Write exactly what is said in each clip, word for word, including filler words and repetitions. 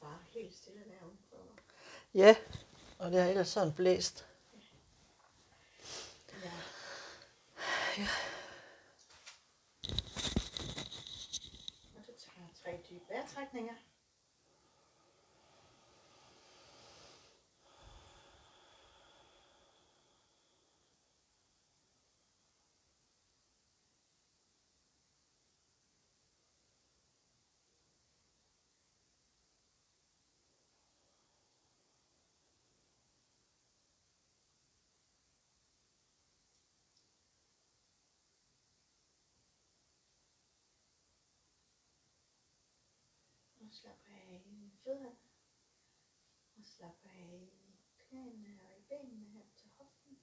bare helt stille der udenfor. Ja, og det har ellers sådan blæst. Ja. Ja. Og så tager jeg tre dybe vejrtrækninger. Og slap af i fødderne. Og slap af i knæene og i benene her til hoften.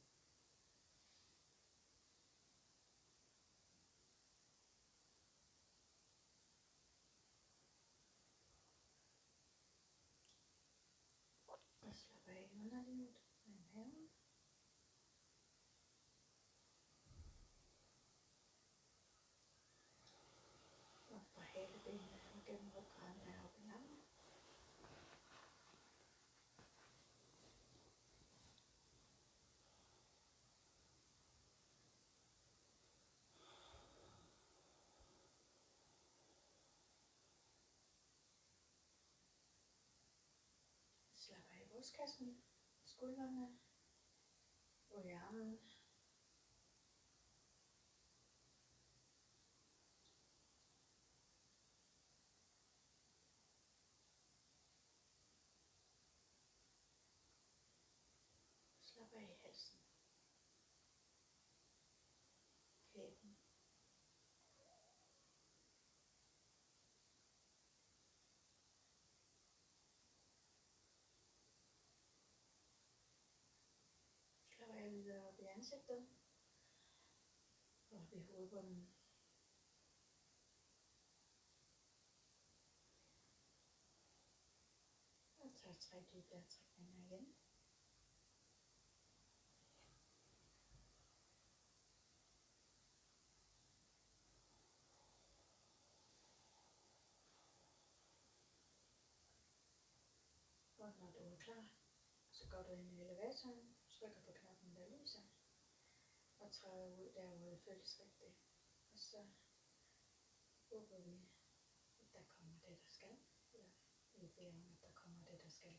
Og slap af i underlivet og i maven. Og fra halebenene og gennem ryggraden og op i nakken. Slap af i brystkassen, skuldrene og i armene. Slap af i halsen. Kæben. Slap af videre op i ansigtet. Og op i hovedbunden. Og tager tre dybe vejrtrækninger igen. Og når du er klar, så går du ind i elevatoren, trykker på knappen, der lyser, og træder ud der, hvor det føles rigtigt. Og så håber vi, at der kommer det, der skal, eller vi beder om, at der kommer det, der skal.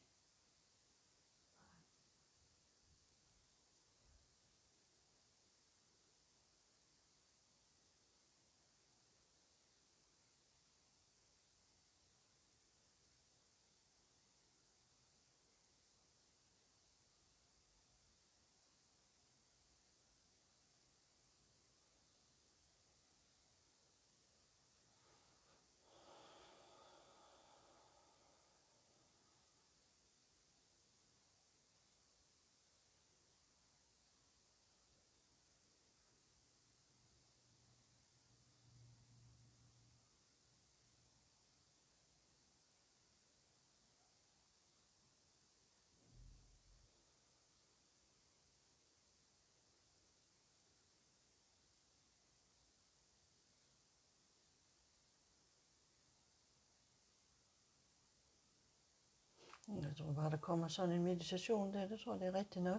Jeg tror bare, der kommer sådan en meditation der. Det tror jeg, det er rigtigt nok.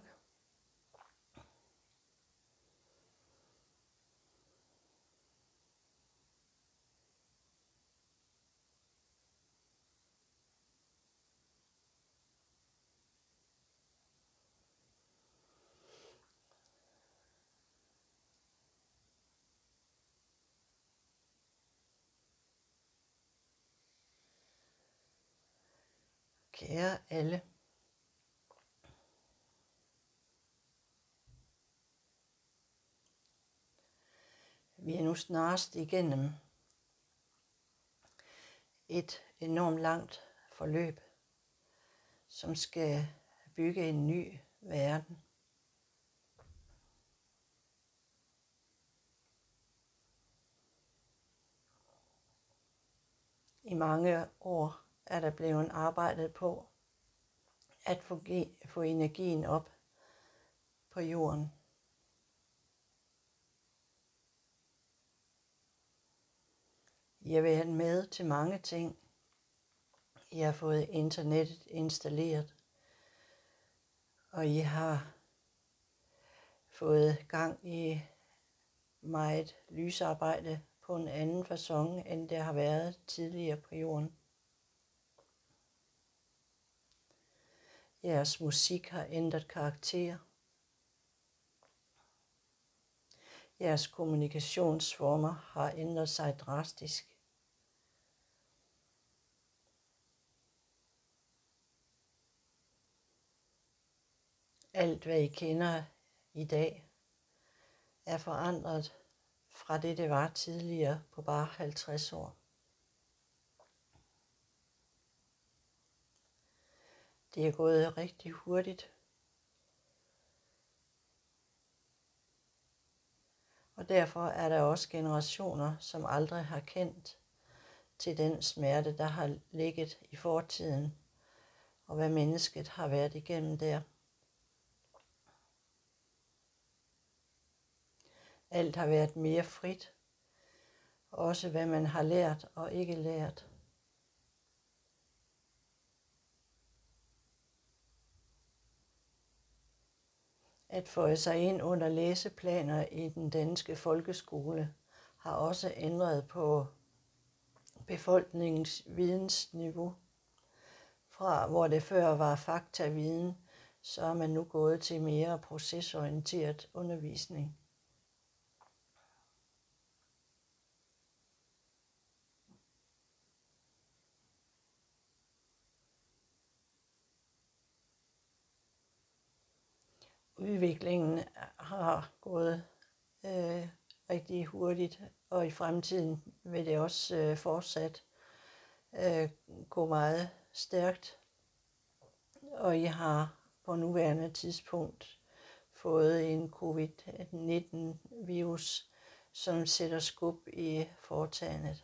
Kære alle. Vi er nu snarest igennem et enormt langt forløb, som skal bygge en ny verden. I mange år er der blevet arbejdet på at få, få energien op på jorden. I har været med til mange ting, I har fået internettet installeret, og I har fået gang i meget lysarbejde på en anden facon, end det har været tidligere på jorden. Jeres musik har ændret karakter. Jeres kommunikationsformer har ændret sig drastisk. Alt, hvad I kender i dag, er forandret fra det, det var tidligere på bare halvtreds år. Det er gået rigtig hurtigt. Og derfor er der også generationer, som aldrig har kendt til den smerte, der har ligget i fortiden, og hvad mennesket har været igennem der. Alt har været mere frit, også hvad man har lært og ikke lært. At få sig ind under læseplaner i den danske folkeskole har også ændret på befolkningens vidensniveau. Fra hvor det før var faktaviden, så er man nu gået til mere procesorienteret undervisning. Udviklingen har gået øh, rigtig hurtigt, og i fremtiden vil det også øh, fortsat øh, gå meget stærkt. Og I har på nuværende tidspunkt fået en covid nitten virus, som sætter skub i foretagendet.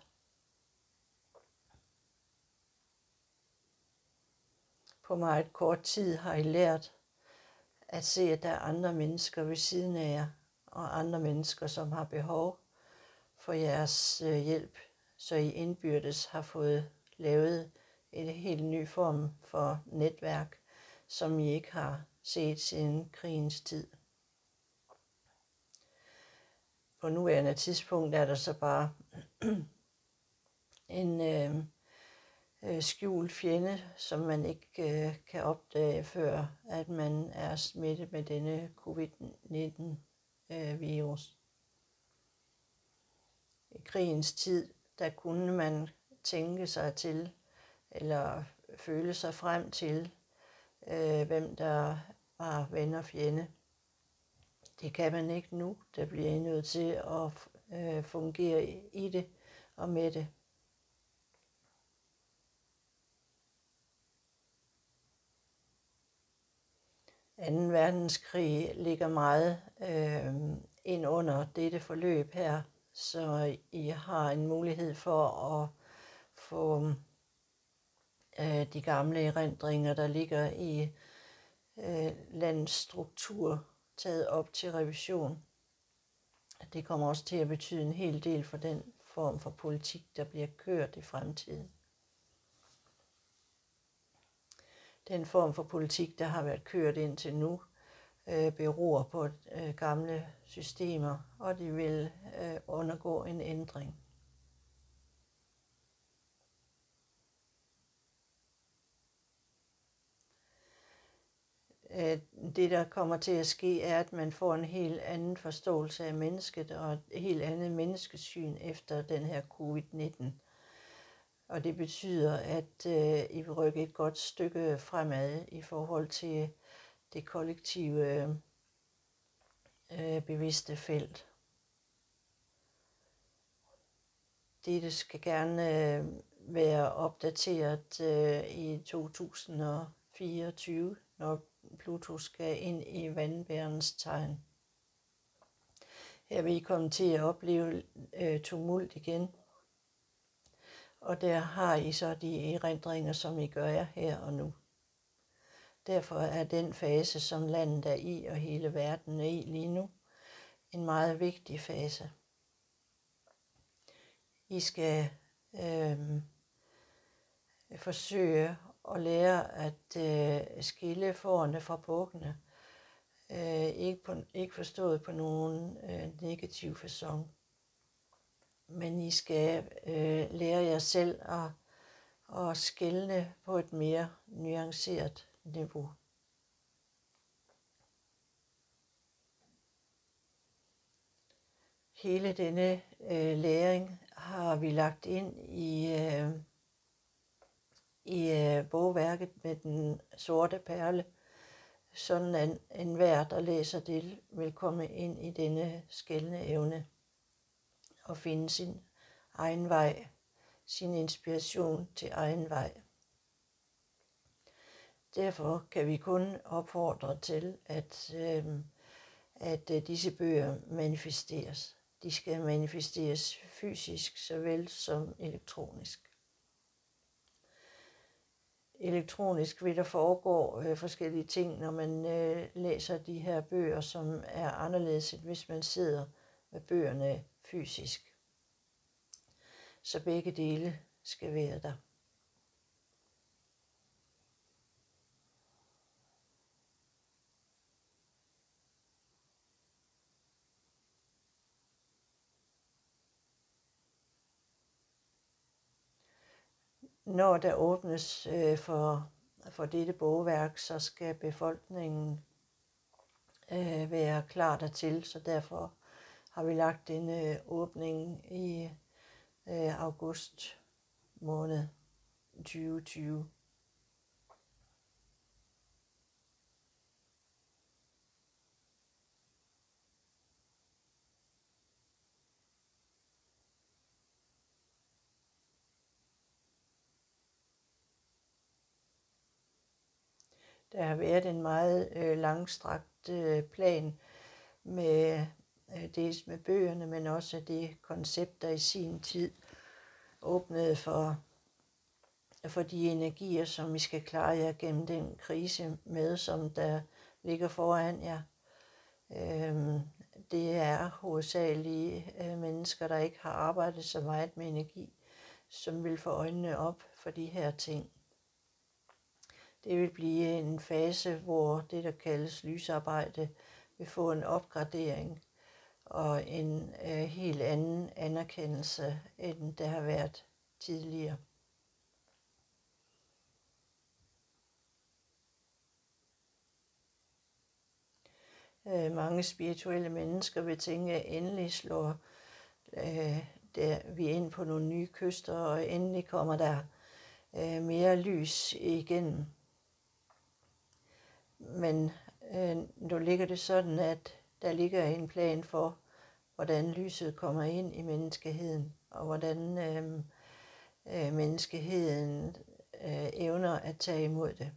På meget kort tid har I lært at se, at der er andre mennesker ved siden af jer, og andre mennesker, som har behov for jeres hjælp, så I indbyrdes har fået lavet en helt ny form for netværk, som I ikke har set siden krigens tid. På nuværende tidspunkt er der så bare en øh, skjult fjende, som man ikke øh, kan opdage, før at man er smittet med denne covid nitten virus. I krigens tid, der kunne man tænke sig til, eller føle sig frem til, øh, hvem der var ven og fjende. Det kan man ikke nu. Der bliver I nødt til at øh, fungere i det og med det. anden verdenskrig ligger meget øh, ind under dette forløb her, så I har en mulighed for at få øh, de gamle erindringer, der ligger i øh, landets struktur, taget op til revision. Det kommer også til at betyde en hel del for den form for politik, der bliver kørt i fremtiden. Den form for politik, der har været kørt indtil nu, øh, beror på øh, gamle systemer, og de vil øh, undergå en ændring. Øh, det, der kommer til at ske, er, at man får en helt anden forståelse af mennesket og et helt andet menneskesyn efter den her covid nitten. Og det betyder, at øh, I vil rykke et godt stykke fremad i forhold til det kollektive øh, bevidste felt. Dette skal gerne øh, være opdateret øh, i to tusind og fireogtyve, når Pluto skal ind i vandbærens tegn. Her vil I komme til at opleve øh, tumult igen. Og der har I så de erindringer, som I gør jer her og nu. Derfor er den fase, som landet er i og hele verden er i lige nu, en meget vigtig fase. I skal øh, forsøge at lære at øh, skille fårene fra bukkene. Øh, ikke, på, ikke forstået på nogen øh, negativ facon. Men I skal øh, lære jer selv at, at skelne på et mere nuanceret niveau. Hele denne øh, læring har vi lagt ind i, øh, i øh, bogværket med den sorte perle, sådan at enhver, der læser det, vil komme ind i denne skelne evne og finde sin egen vej, sin inspiration til egen vej. Derfor kan vi kun opfordre til, at, øh, at disse bøger manifesteres. De skal manifesteres fysisk såvel som elektronisk. Elektronisk vil der foregå øh, forskellige ting, når man øh, læser de her bøger, som er anderledes, end hvis man sidder med bøgerne fysisk. Så begge dele skal være der. Når der åbnes øh, for, for dette bogværk, så skal befolkningen øh, være klar dertil, så derfor har vi lagt denne åbning i øh, august måned tyve tyve. Der har været en meget øh, langstrakt øh, plan med øh, dels med bøgerne, men også det koncept, der i sin tid åbnede for, for de energier, som vi skal klare jer gennem den krise med, som der ligger foran jer. Øhm, det er hovedsageligt øh, mennesker, der ikke har arbejdet så meget med energi, som vil få øjnene op for de her ting. Det vil blive en fase, hvor det, der kaldes lysarbejde, vil få en opgradering og en øh, helt anden anerkendelse, end der har været tidligere. Øh, mange spirituelle mennesker vil tænke, at endelig slår øh, der, vi ind på nogle nye kyster, og endelig kommer der øh, mere lys igennem. Men øh, nu ligger det sådan, at der ligger en plan for, hvordan lyset kommer ind i menneskeheden, og hvordan øh, øh, menneskeheden øh, evner at tage imod det.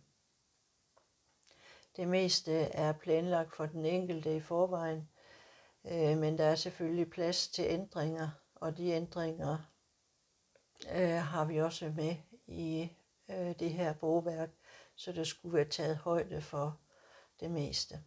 Det meste er planlagt for den enkelte i forvejen, øh, men der er selvfølgelig plads til ændringer, og de ændringer øh, har vi også med i øh, det her bogværk, så der skulle være taget højde for det meste.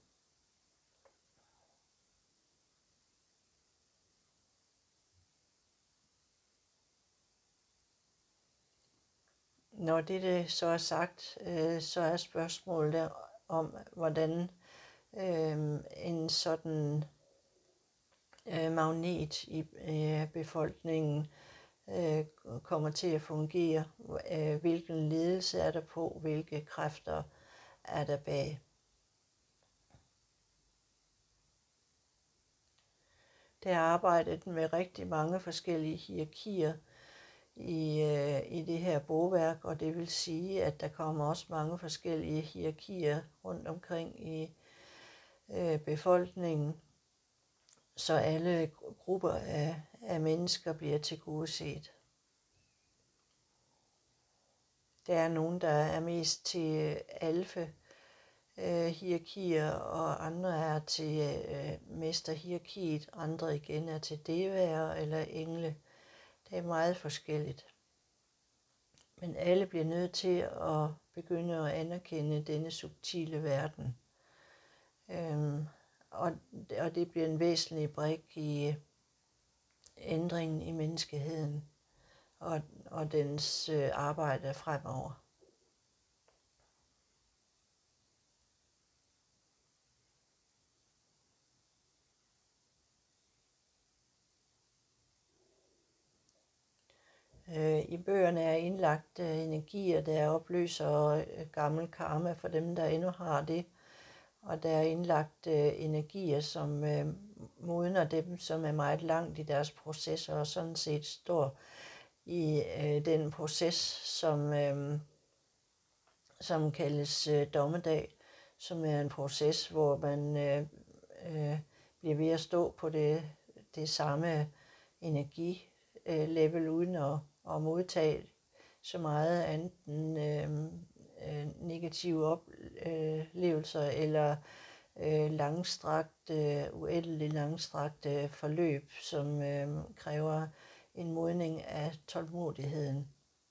Når det så er sagt, øh, så er spørgsmålet om, hvordan øh, en sådan øh, magnet i øh, befolkningen øh, kommer til at fungere. Øh, hvilken ledelse er der på, hvilke kræfter er der bag. Der er arbejdet med rigtig mange forskellige hierarkier i, øh, i det her bogværk, og det vil sige, at der kommer også mange forskellige hierarkier rundt omkring i øh, befolkningen, så alle grupper af, af mennesker bliver tilgodeset. Der er nogen, der er mest til alfe øh, hierarkier, og andre er til øh, mesterhierarkiet, andre igen er til devaer eller engle. Det er meget forskelligt. Men alle bliver nødt til at begynde at anerkende denne subtile verden. Øhm, og, og det bliver en væsentlig brik i ændringen i menneskeheden. og, og dens øh, arbejde fremover. I bøgerne er indlagt energier, der opløser gammel karma for dem, der endnu har det. Og der er indlagt energier, som modner dem, som er meget langt i deres processer, og sådan set står i den proces, som, som kaldes dommedag, som er en proces, hvor man bliver ved at stå på det, det samme energilevel uden at og modtage så meget enten øh, øh, negative oplevelser eller øh, langstrakt, øh, uendelig langstrakt øh, forløb, som øh, kræver en modning af tålmodigheden.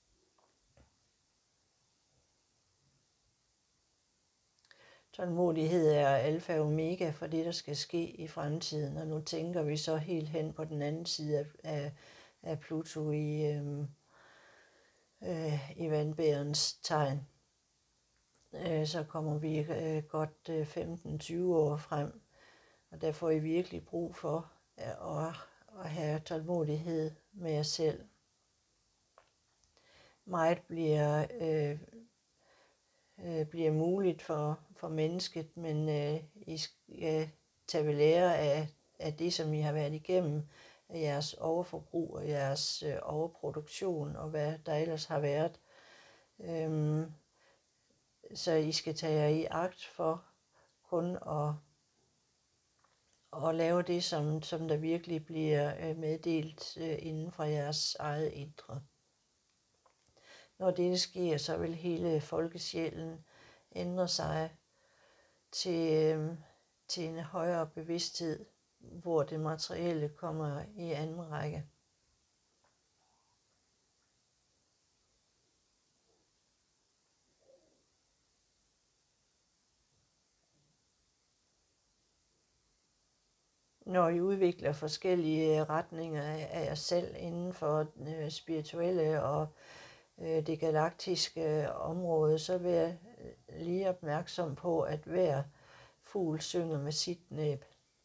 Tålmodighed er alfa og omega for det, der skal ske i fremtiden, og nu tænker vi så helt hen på den anden side af, af af Pluto i, øh, øh, i vandbærens tegn. Øh, så kommer vi øh, godt øh, femten til tyve år frem, og der får I virkelig brug for øh, at, at have tålmodighed med jer selv. Meget bliver, øh, øh, bliver muligt for, for mennesket, men øh, I skal tage ved lære af, af det, som I har været igennem, af jeres overforbrug og jeres øh, overproduktion og hvad der ellers har været. Øhm, så I skal tage jer i agt for kun at, at lave det, som, som der virkelig bliver øh, meddelt øh, inden for jeres eget indre. Når det sker, så vil hele folkesjælen ændre sig til, øh, til en højere bevidsthed, hvor det materielle kommer i anden række. Når I udvikler forskellige retninger af jer selv inden for det spirituelle og det galaktiske område, så vil jeg lige opmærksom på, at hver fugl synger med sit næb.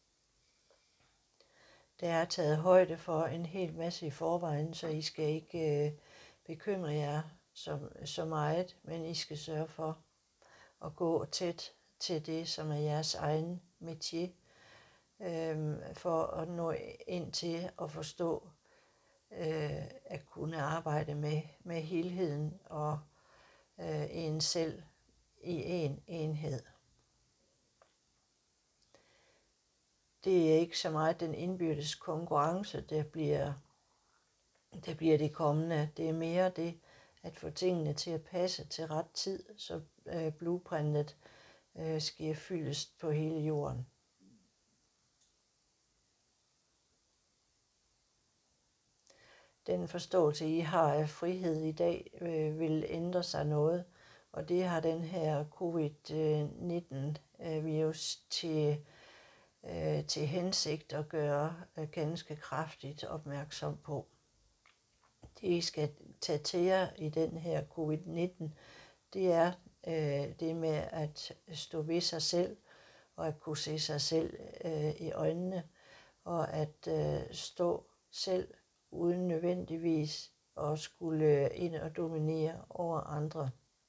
Der er taget højde for en hel masse i forvejen, så I skal ikke øh, bekymre jer så, så meget, men I skal sørge for at gå tæt til det, som er jeres egen métier, øh, for at nå ind til at forstå, øh, at kunne arbejde med, med helheden og øh, en selv i en enhed. Det er ikke så meget den indbyrdes konkurrence, der bliver, der bliver det kommende. Det er mere det at få tingene til at passe til ret tid, så øh, blueprintet øh, sker fyldest på hele jorden. Den forståelse, I har af frihed i dag, øh, vil ændre sig noget, og det har den her covid nitten virus til til hensigt at gøre ganske kraftigt opmærksom på. Det I skal tage til jer i den her covid nitten, det er øh, det med at stå ved sig selv, og at kunne se sig selv øh, i øjnene, og at øh, stå selv uden nødvendigvis at skulle ind og dominere over andre.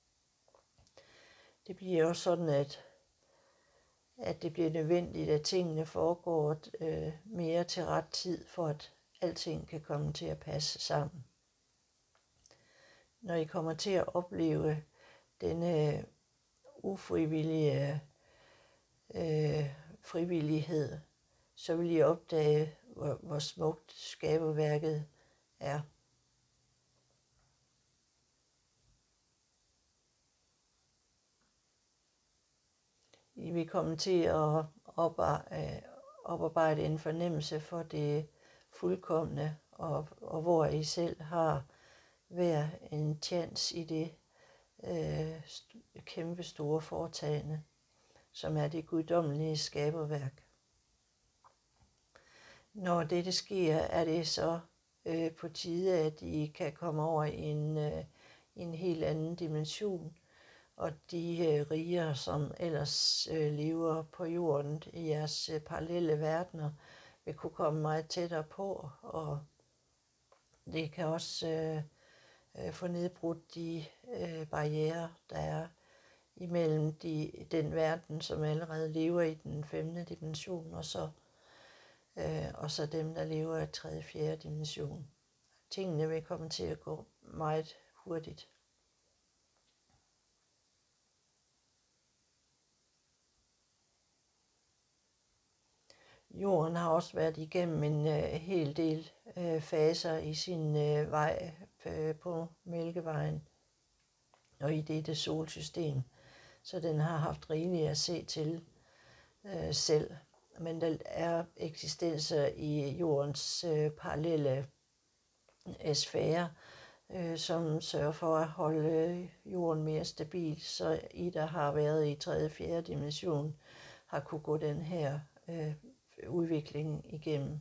Det bliver også sådan, at at det bliver nødvendigt, at tingene foregår øh, mere til ret tid, for at alting kan komme til at passe sammen. Når I kommer til at opleve denne ufrivillige øh, frivillighed, så vil I opdage, hvor, hvor smukt skaberværket er. I vil komme til at oparbejde en fornemmelse for det fuldkomne, og, og hvor I selv har hver en chance i det øh, kæmpe store foretagende, som er det guddommelige skaberværk. Når dette sker, er det så øh, på tide, at I kan komme over i en, øh, en helt anden dimension, og de øh, riger, som ellers øh, lever på jorden i jeres øh, parallelle verdener, vil kunne komme meget tættere på, og det kan også øh, øh, få nedbrudt de øh, barrierer, der er imellem de, den verden, som allerede lever i den femte dimension, og så, øh, og så dem, der lever i tredje og fjerde dimension. Tingene vil komme til at gå meget hurtigt. Jorden har også været igennem en øh, hel del øh, faser i sin øh, vej øh, på Mælkevejen og i dette solsystem, så den har haft rigeligt at se til øh, selv. Men der er eksistenser i jordens øh, parallelle øh, sfære, øh, som sørger for at holde øh, jorden mere stabil, så I, der har været i tredje og fjerde dimension, har kunne gå den her øh, udvikling igennem.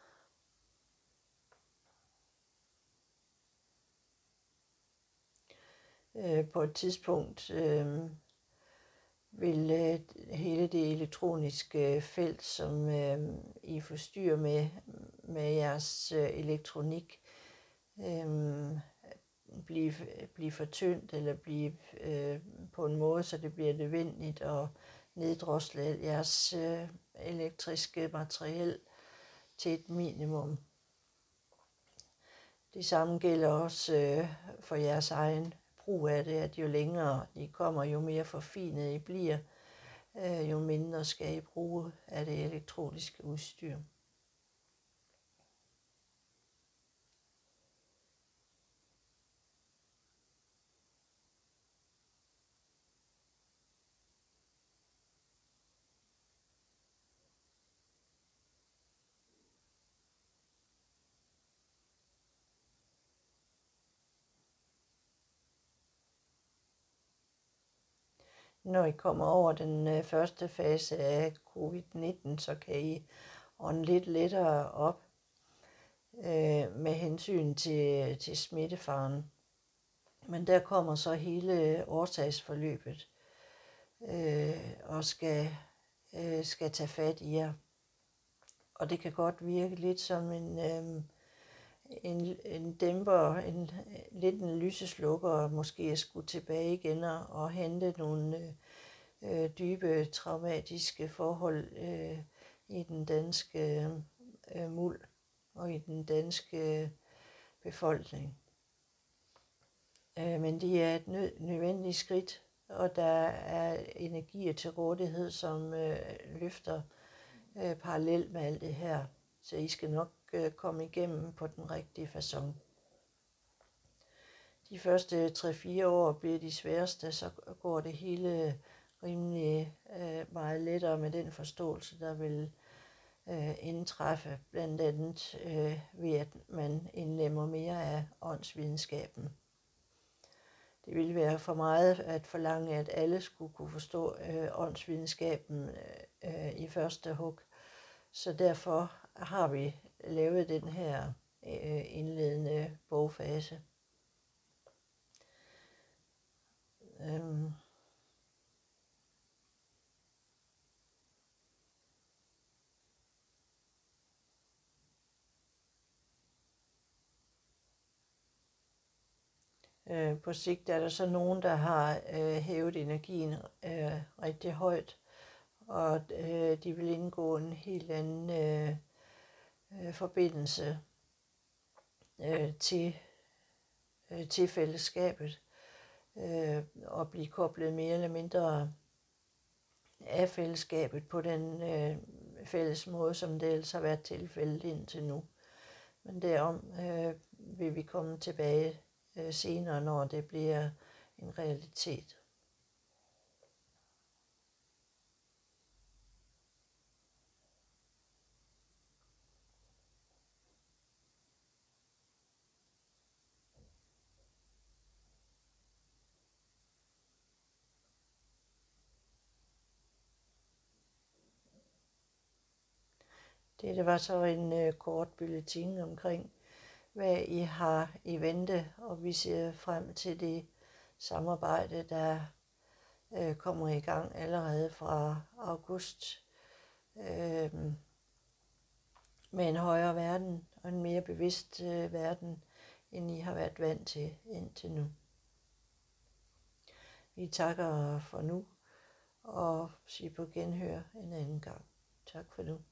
Øh, på et tidspunkt øh, vil øh, hele det elektroniske felt, som øh, I forstyrrer med, med jeres øh, elektronik, øh, blive, blive for tyndt eller blive øh, på en måde, så det bliver nødvendigt at neddrosle jeres øh, elektriske materiel til et minimum. Det samme gælder også øh, for jeres egen brug af det, at jo længere I kommer, jo mere forfinet I bliver, øh, jo mindre skal I bruge af det elektroniske udstyr. Når I kommer over den øh, første fase af covid nitten, så kan I ånde lidt lettere op øh, med hensyn til, til smittefaren. Men der kommer så hele årsagsforløbet øh, og skal, øh, skal tage fat i jer. Og det kan godt virke lidt som en, øh, en, en dæmper, en, lidt en lyseslukker, og måske skulle tilbage igen og, og hente nogle øh, dybe traumatiske forhold øh, i den danske øh, muld og i den danske befolkning. Øh, men det er et nød, nødvendigt skridt, og der er energier til rådighed, som øh, løfter øh, parallelt med alt det her. Så I skal nok øh, komme igennem på den rigtige facon. De første tre fire år bliver de sværeste, så går det hele rimelig øh, meget lettere med den forståelse, der vil øh, indtræffe, blandt andet øh, ved at man indlemmer mere af åndsvidenskaben. Det ville være for meget at forlange, at alle skulle kunne forstå øh, åndsvidenskaben øh, i første hug. Så derfor har vi lavet den her øh, indledende bogfase. Øhm. Øh, på sigt er der så nogen, der har øh, hævet energien øh, rigtig højt, og øh, de vil indgå en helt anden øh, øh, forbindelse øh, til, øh, til fællesskabet, øh, og blive koblet mere eller mindre af fællesskabet på den øh, fælles måde, som det ellers har været tilfældet indtil nu. Men derom øh, vil vi komme tilbage øh, senere, når det bliver en realitet. Det, det var så en øh, kort bulletin omkring hvad I har i vente, og vi ser frem til det samarbejde, der øh, kommer i gang allerede fra august øh, med en højere verden og en mere bevidst øh, verden, end I har været vant til indtil nu. Vi takker for nu og siger på genhør en anden gang. Tak for nu.